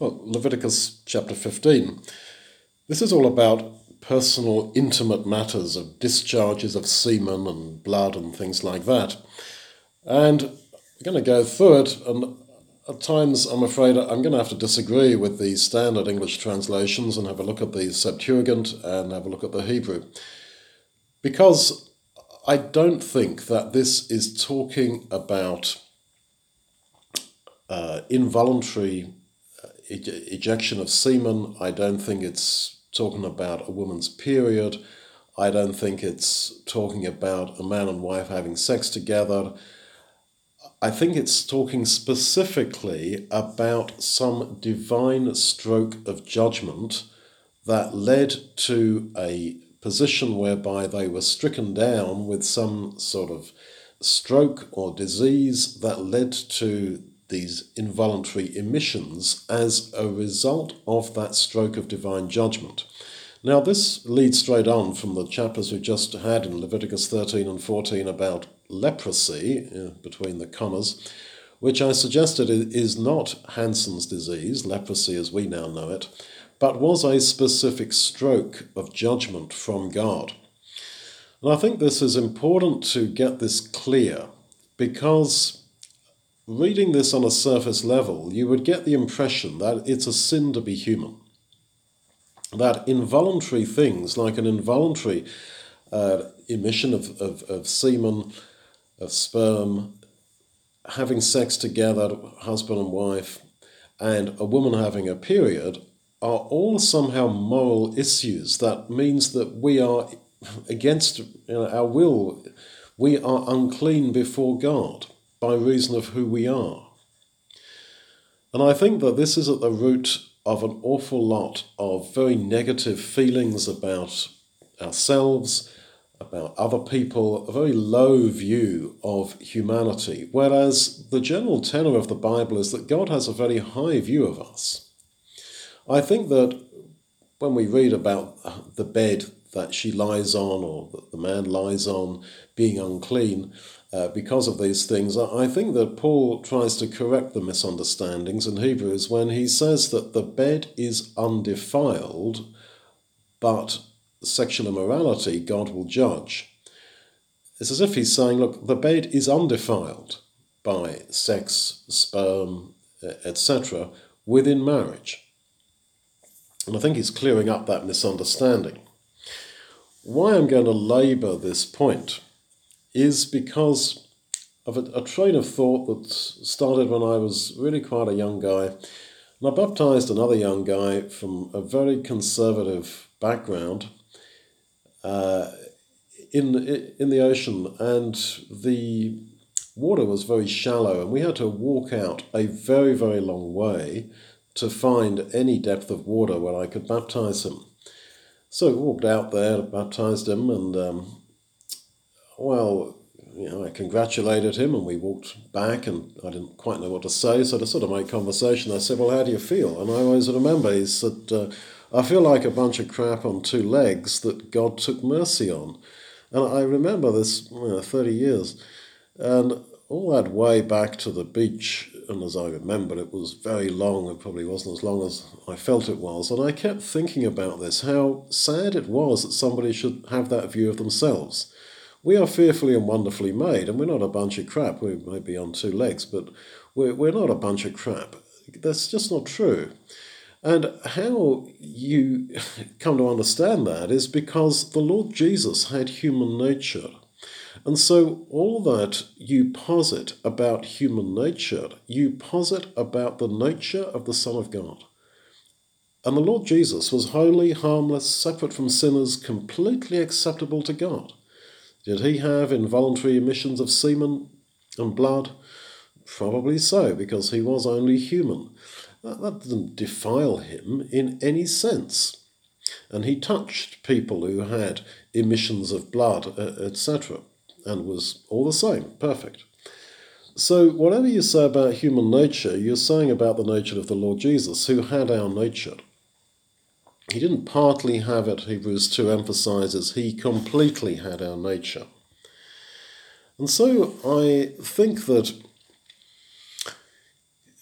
Well, Leviticus chapter 15. This is all about personal, intimate matters of discharges of semen and blood and things like that. And we're going to go through it, and at times I'm afraid I'm going to have to disagree with the standard English translations and have a look at the Septuagint and have a look at the Hebrew. Because I don't think that this is talking about involuntary ejection of semen. I don't think it's talking about a woman's period. I don't think it's talking about a man and wife having sex together. I think it's talking specifically about some divine stroke of judgment that led to a position whereby they were stricken down with some sort of stroke or disease that led to these involuntary emissions as a result of that stroke of divine judgment. Now, this leads straight on from the chapters we just had in Leviticus 13 and 14 about leprosy, between the commas, which I suggested is not Hansen's disease, leprosy as we now know it, but was a specific stroke of judgment from God. And I think this is important to get this clear, because reading this on a surface level, you would get the impression that it's a sin to be human. That involuntary things, like an involuntary emission of semen, of sperm, having sex together, husband and wife, and a woman having a period, are all somehow moral issues. That means that we are against our will. We are unclean before God by reason of who we are. And I think that this is at the root of an awful lot of very negative feelings about ourselves, about other people, a very low view of humanity, whereas the general tenor of the Bible is that God has a very high view of us. I think that when we read about the bed that she lies on, or that the man lies on, being unclean because of these things, I think that Paul tries to correct the misunderstandings in Hebrews when he says that the bed is undefiled, but sexual immorality God will judge. It's as if he's saying, look, the bed is undefiled by sex, sperm, etc. within marriage. And I think he's clearing up that misunderstanding. Why I'm going to labour this point is because of a train of thought that started when I was really quite a young guy. And I baptised another young guy from a very conservative background in the ocean, and the water was very shallow, and we had to walk out a very, very long way to find any depth of water where I could baptise him. So we walked out there, baptised him, and I congratulated him, and we walked back, and I didn't quite know what to say, so to sort of make conversation, I said, well, how do you feel? And I always remember, he said, I feel like a bunch of crap on two legs that God took mercy on. And I remember this 30 years, and all that way back to the beach, and as I remember, it was very long. It probably wasn't as long as I felt it was. And I kept thinking about this, how sad it was that somebody should have that view of themselves. We are fearfully and wonderfully made, and we're not a bunch of crap. We may be on two legs, but we're not a bunch of crap. That's just not true. And how you come to understand that is because the Lord Jesus had human nature. And so all that you posit about human nature, you posit about the nature of the Son of God. And the Lord Jesus was holy, harmless, separate from sinners, completely acceptable to God. Did he have involuntary emissions of semen and blood? Probably so, because he was only human. That didn't defile him in any sense. And he touched people who had emissions of blood, etc., and was all the same, perfect. So whatever you say about human nature, you're saying about the nature of the Lord Jesus, who had our nature. He didn't partly have it, Hebrews 2 emphasizes, he completely had our nature. And so I think that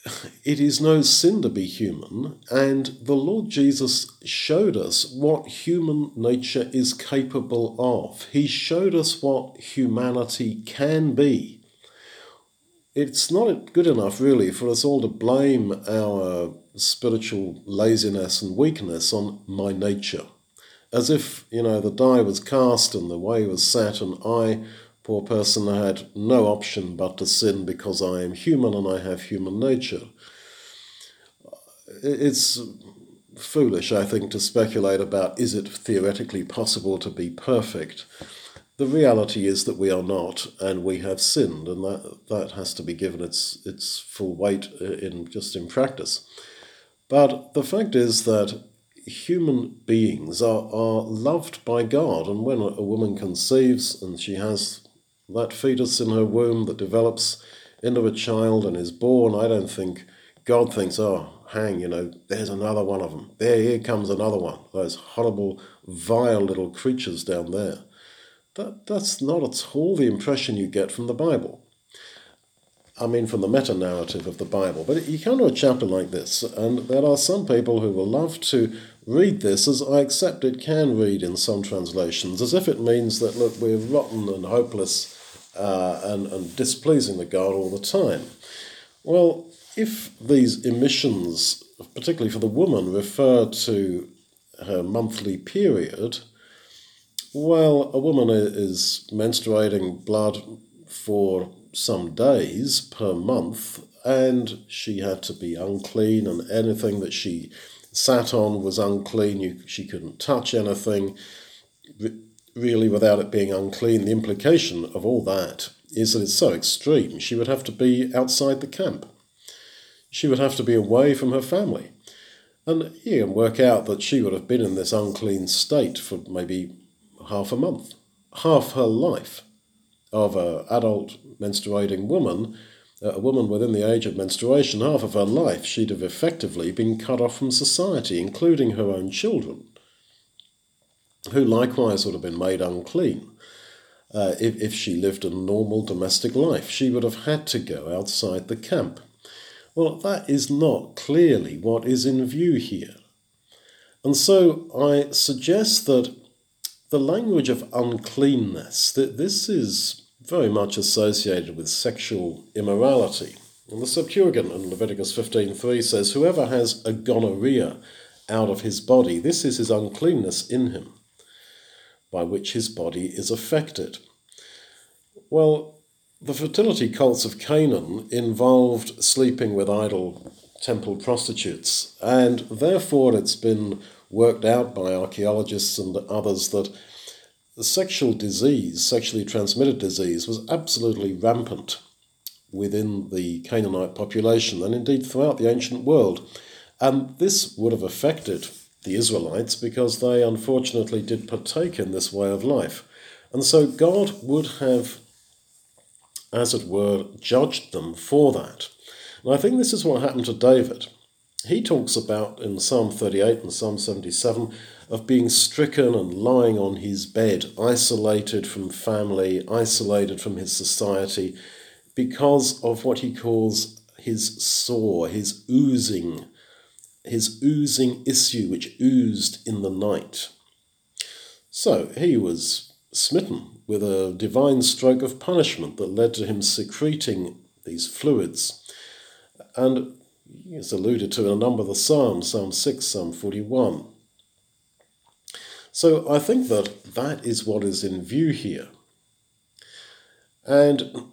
it is no sin to be human, and the Lord Jesus showed us what human nature is capable of. He showed us what humanity can be. It's not good enough, really, for us all to blame our spiritual laziness and weakness on my nature. As if, the die was cast and the way was set, and I, poor person, had no option but to sin because I am human and I have human nature. It's foolish, I think, to speculate about is it theoretically possible to be perfect. The reality is that we are not, and we have sinned, and that has to be given its full weight in practice. But the fact is that human beings are loved by God, and when a woman conceives and she has that fetus in her womb that develops into a child and is born, I don't think God thinks, oh, hang, there's another one of them. Here comes another one. Those horrible, vile little creatures down there. That's not at all the impression you get from the Bible. I mean, from the meta-narrative of the Bible. But you come to a chapter like this, and there are some people who will love to read this, as I accept it can read in some translations, as if it means that, look, we're rotten and hopeless and displeasing to God all the time. Well, if these emissions, particularly for the woman, refer to her monthly period, well, a woman is menstruating blood for some days per month, and she had to be unclean, and anything that she sat on was unclean. She couldn't touch anything really without it being unclean. The implication of all that is that it's so extreme. She would have to be outside the camp. She would have to be away from her family. And you can work out that she would have been in this unclean state for maybe half a month, half her life. Of an adult menstruating woman, a woman within the age of menstruation, half of her life she'd have effectively been cut off from society, including her own children, who likewise would have been made unclean. If she lived a normal domestic life, she would have had to go outside the camp. Well, that is not clearly what is in view here. And so I suggest that the language of uncleanness, that this is very much associated with sexual immorality. And the Septuagint in Leviticus 15:3 says, whoever has a gonorrhea out of his body, this is his uncleanness in him, by which his body is affected. Well, the fertility cults of Canaan involved sleeping with idol temple prostitutes, and therefore it's been worked out by archaeologists and others that the sexual disease, sexually transmitted disease, was absolutely rampant within the Canaanite population and indeed throughout the ancient world. And this would have affected the Israelites because they unfortunately did partake in this way of life. And so God would have, as it were, judged them for that. And I think this is what happened to David. He talks about in Psalm 38 and Psalm 77 of being stricken and lying on his bed, isolated from family, isolated from his society, because of what he calls his sore, his oozing issue which oozed in the night. So he was smitten with a divine stroke of punishment that led to him secreting these fluids. And it's alluded to in a number of the Psalms, Psalm 6, Psalm 41. So I think that is what is in view here. And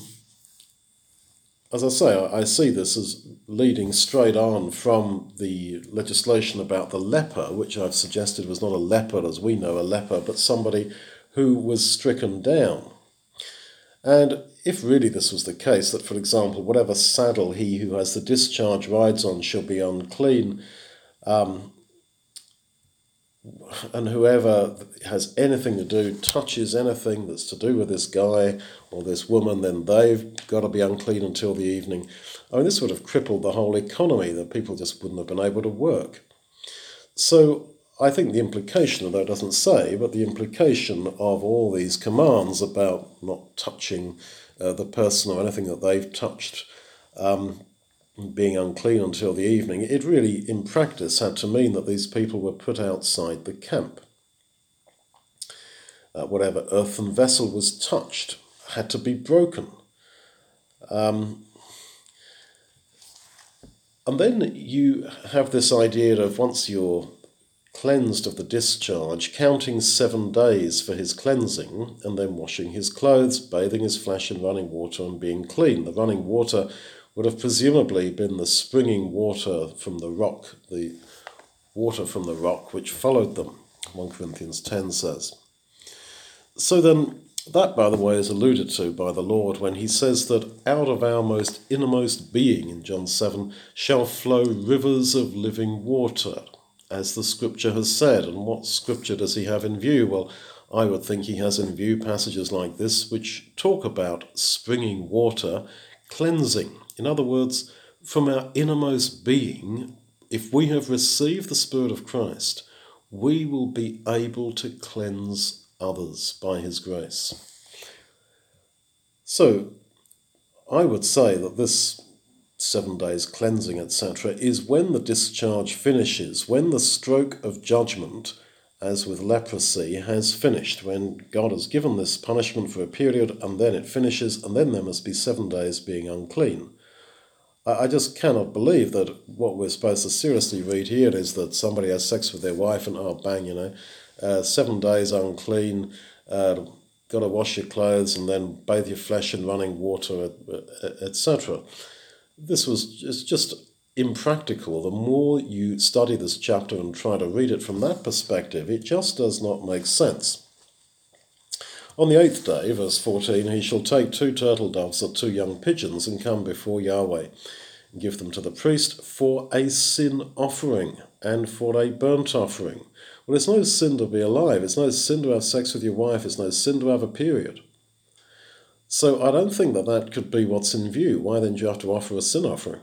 as I say, I see this as leading straight on from the legislation about the leper, which I've suggested was not a leper as we know a leper, but somebody who was stricken down. And if really this was the case, that, for example, whatever saddle he who has the discharge rides on shall be unclean, and whoever has anything to do, touches anything that's to do with this guy or this woman, then they've got to be unclean until the evening. I mean, this would have crippled the whole economy, that people just wouldn't have been able to work. So I think the implication, although it doesn't say, but the implication of all these commands about not touching the person or anything that they've touched being unclean until the evening, it really, in practice, had to mean that these people were put outside the camp. Whatever earthen vessel was touched had to be broken. And then you have this idea of once you're cleansed of the discharge, counting 7 days for his cleansing, and then washing his clothes, bathing his flesh in running water, and being clean. The running water would have presumably been the springing water from the rock, the water from the rock which followed them, 1 Corinthians 10 says. So then, that, by the way, is alluded to by the Lord when he says that out of our most innermost being, in John 7, shall flow rivers of living water, as the scripture has said. And what scripture does he have in view? Well, I would think he has in view passages like this which talk about springing water cleansing. In other words, from our innermost being, if we have received the Spirit of Christ, we will be able to cleanse others by his grace. So, I would say that this 7 days cleansing, etc., is when the discharge finishes, when the stroke of judgment, as with leprosy, has finished, when God has given this punishment for a period and then it finishes, and then there must be 7 days being unclean. I just cannot believe that what we're supposed to seriously read here is that somebody has sex with their wife and, oh, bang, 7 days unclean, got to wash your clothes and then bathe your flesh in running water, etc. This is just impractical. The more you study this chapter and try to read it from that perspective, it just does not make sense. On the 8th day, verse 14, he shall take 2 turtle doves or 2 young pigeons and come before Yahweh and give them to the priest for a sin offering and for a burnt offering. Well, it's no sin to be alive. It's no sin to have sex with your wife. It's no sin to have a period. So I don't think that could be what's in view. Why then do you have to offer a sin offering?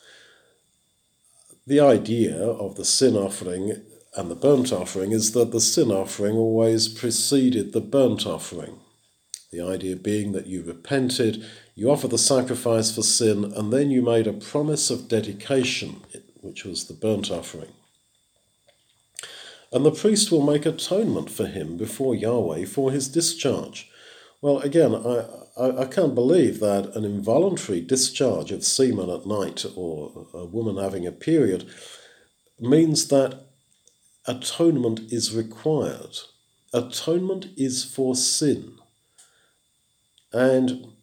The idea of the sin offering and the burnt offering is that the sin offering always preceded the burnt offering. The idea being that you repented, you offered the sacrifice for sin, and then you made a promise of dedication, which was the burnt offering. And the priest will make atonement for him before Yahweh for his discharge. Well, again, I can't believe that an involuntary discharge of semen at night or a woman having a period means that atonement is required. Atonement is for sin. And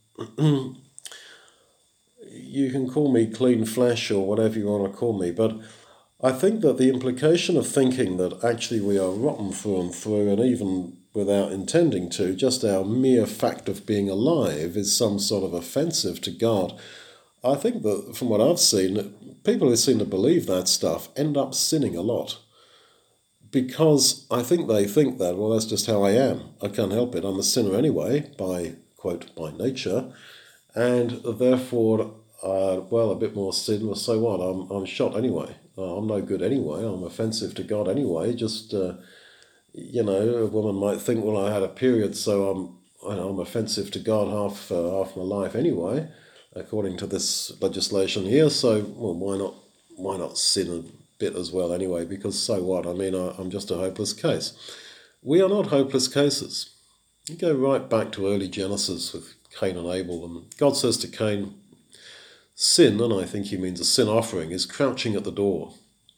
you can call me clean flesh or whatever you want to call me, but I think that the implication of thinking that actually we are rotten through and through, and even without intending to, just our mere fact of being alive is some sort of offensive to God. I think that from what I've seen, people who seem to believe that stuff end up sinning a lot. Because I think they think that, well, that's just how I am. I can't help it. I'm a sinner anyway, by, quote, by nature. And therefore, a bit more sin, well, so what? I'm shot anyway. I'm no good anyway. I'm offensive to God anyway. Just, a woman might think, well, I had a period, so I'm offensive to God half my life anyway, according to this legislation here. So, well, why not sin a bit as well anyway? Because so what? I mean, I'm just a hopeless case. We are not hopeless cases. You go right back to early Genesis with Cain and Abel, and God says to Cain, sin, and I think he means a sin offering, is crouching at the door,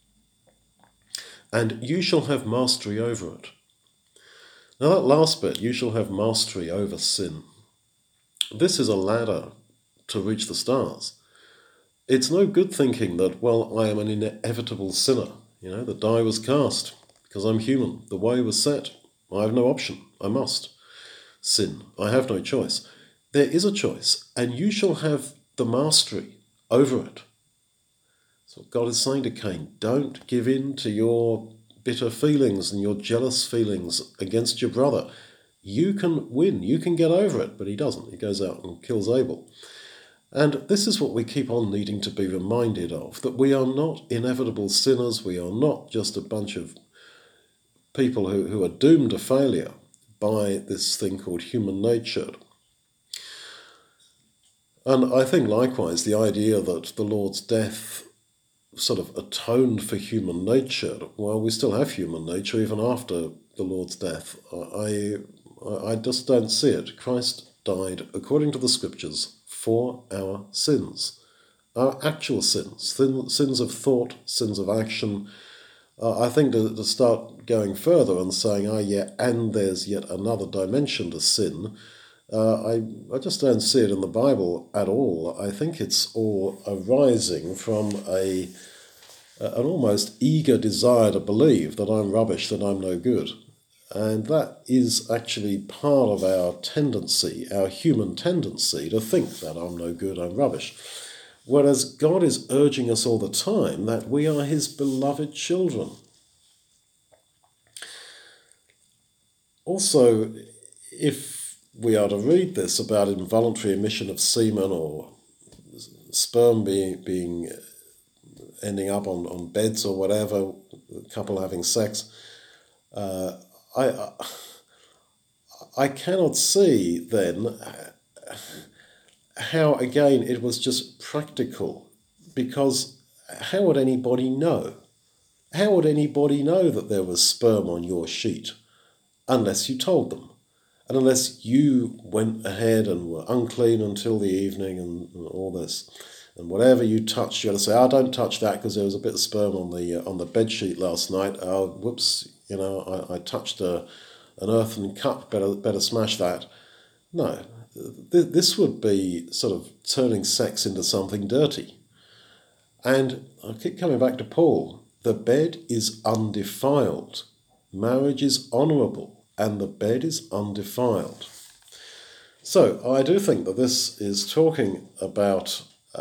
and you shall have mastery over it. Now that last bit, you shall have mastery over sin. This is a ladder to reach the stars. It's no good thinking that, well, I am an inevitable sinner. The die was cast because I'm human. The way was set. I have no option. I must sin. I have no choice. There is a choice, and you shall have the mastery over it. So God is saying to Cain, don't give in to your bitter feelings and your jealous feelings against your brother. You can win. You can get over it. But he doesn't. He goes out and kills Abel. And this is what we keep on needing to be reminded of, that we are not inevitable sinners. We are not just a bunch of people who are doomed to failure by this thing called human nature. And I think likewise the idea that the Lord's death sort of atoned for human nature, well, we still have human nature even after the Lord's death. I just don't see it. Christ died, according to the scriptures, for our sins, our actual sins, sins of thought, sins of action. I think to start going further and saying, and there's yet another dimension to sin, I just don't see it in the Bible at all. I think it's all arising from an almost eager desire to believe that I'm rubbish, that I'm no good. And that is actually part of our tendency, our human tendency, to think that I'm no good, I'm rubbish. Whereas God is urging us all the time that we are his beloved children. Also, if we are to read this about involuntary emission of semen or sperm being ending up on beds or whatever, a couple having sex, I cannot see then how, again, it was just practical, because how would anybody know? How would anybody know that there was sperm on your sheet unless you told them? And unless you went ahead and were unclean until the evening and all this. And whatever you touched, you had to say, don't touch that because there was a bit of sperm on the bed sheet last night. Oh, whoops, I touched an earthen cup, better smash that. No, this would be sort of turning sex into something dirty. And I keep coming back to Paul. The bed is undefiled. Marriage is honourable, and the bed is undefiled. So I do think that this is talking about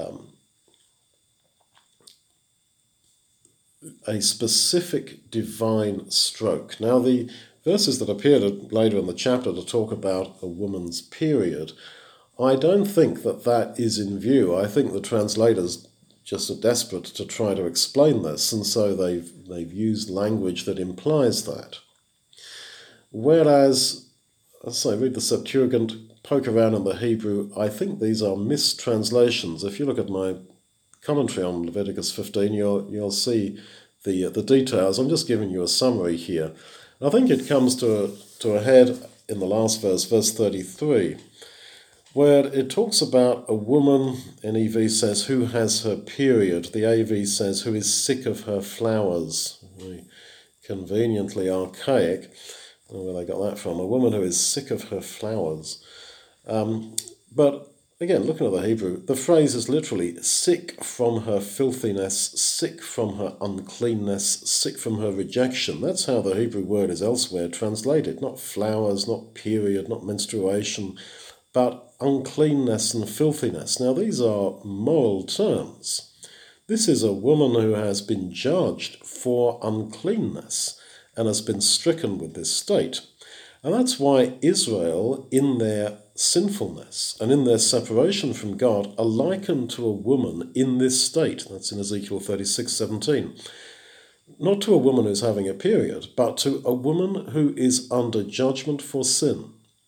a specific divine stroke. Now, the verses that appeared later in the chapter to talk about a woman's period, I don't think that is in view. I think the translators just are desperate to try to explain this, and so they've used language that implies that. Whereas, as I read the Septuagint, poke around in the Hebrew, I think these are mistranslations. If you look at my commentary on Leviticus 15, you'll see the details. I'm just giving you a summary here. I think it comes to a head in the last verse, verse 33, where it talks about a woman, NEV says, who has her period. The AV says, who is sick of her flowers. Very conveniently archaic. I don't know where they got that from. A woman who is sick of her flowers. But again, looking at the Hebrew, the phrase is literally sick from her filthiness, sick from her uncleanness, sick from her rejection. That's how the Hebrew word is elsewhere translated. Not flowers, not period, not menstruation, but uncleanness and filthiness. Now, these are moral terms. This is a woman who has been judged for uncleanness and has been stricken with this state. And that's why Israel, in their sinfulness and in their separation from God, are likened to a woman in this state. That's in Ezekiel 36:17. Not to a woman who's having a period, but to a woman who is under judgment for sin.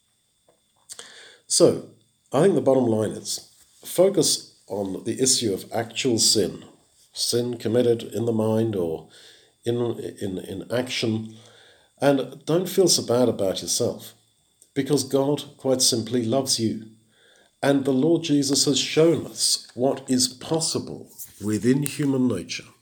So, I think the bottom line is, focus on the issue of actual sin committed in the mind or in action, and don't feel so bad about yourself, because God quite simply loves you. And the Lord Jesus has shown us what is possible within human nature.